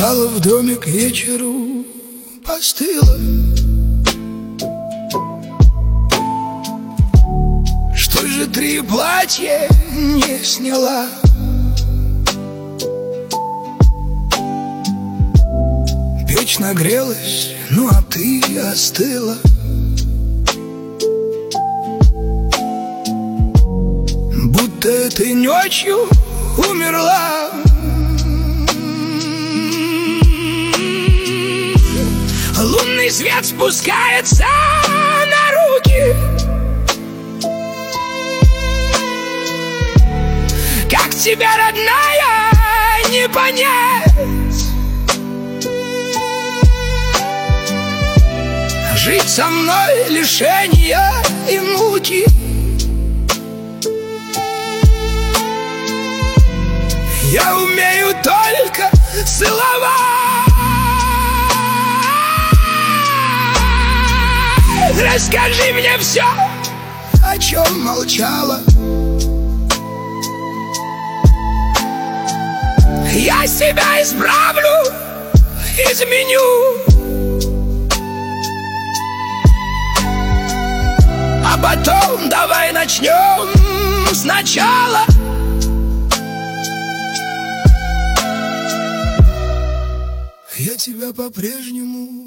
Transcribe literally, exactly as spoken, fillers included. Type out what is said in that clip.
Стало в доме к вечеру, постыло. Что же три платья не сняла? Печь нагрелась, ну а ты остыла. Будто ты ночью умерла. Лунный свет спускается на руки. Как тебя, родная, не понять? Жить со мной лишения и муки. Я умею только целовать. Расскажи мне все, о чем молчала. Я себя исправлю, изменю, а потом давай начнем сначала. Я тебя по-прежнему